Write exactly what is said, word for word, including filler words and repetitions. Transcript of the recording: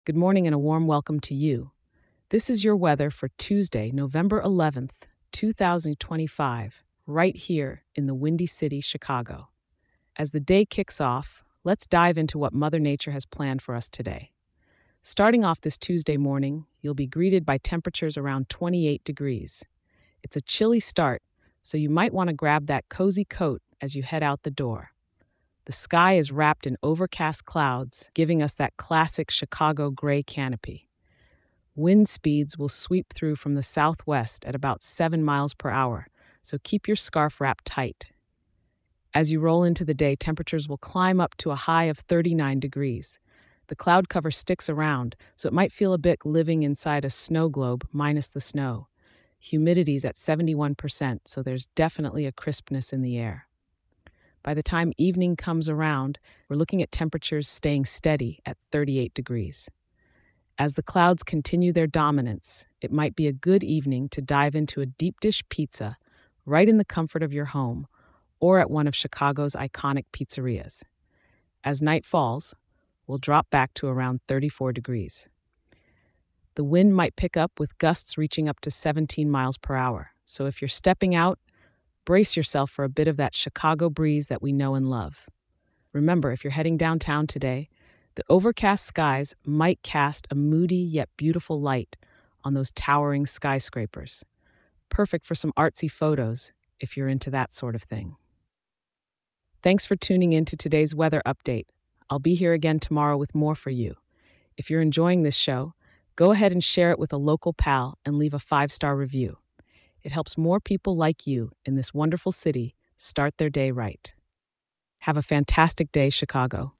Good morning and a warm welcome to you. This is your weather for Tuesday, November eleventh, two thousand twenty-five, right here in the Windy City, Chicago. As the day kicks off, let's dive into what Mother Nature has planned for us today. Starting off this Tuesday morning, you'll be greeted by temperatures around twenty-eight degrees. It's a chilly start, so you might want to grab that cozy coat as you head out the door. The sky is wrapped in overcast clouds, giving us that classic Chicago gray canopy. Wind speeds will sweep through from the southwest at about seven miles per hour, so keep your scarf wrapped tight. As you roll into the day, temperatures will climb up to a high of thirty-nine degrees. The cloud cover sticks around, so it might feel a bit living inside a snow globe minus the snow. Humidity's at seventy-one percent, so there's definitely a crispness in the air. By the time evening comes around, we're looking at temperatures staying steady at thirty-eight degrees. As the clouds continue their dominance, it might be a good evening to dive into a deep dish pizza right in the comfort of your home or at one of Chicago's iconic pizzerias. As night falls, we'll drop back to around thirty-four degrees. The wind might pick up with gusts reaching up to seventeen miles per hour, so if you're stepping out, brace yourself for a bit of that Chicago breeze that we know and love. Remember, if you're heading downtown today, the overcast skies might cast a moody yet beautiful light on those towering skyscrapers. Perfect for some artsy photos if you're into that sort of thing. Thanks for tuning in to today's weather update. I'll be here again tomorrow with more for you. If you're enjoying this show, go ahead and share it with a local pal and leave a five-star review. It helps more people like you in this wonderful city start their day right. Have a fantastic day, Chicago.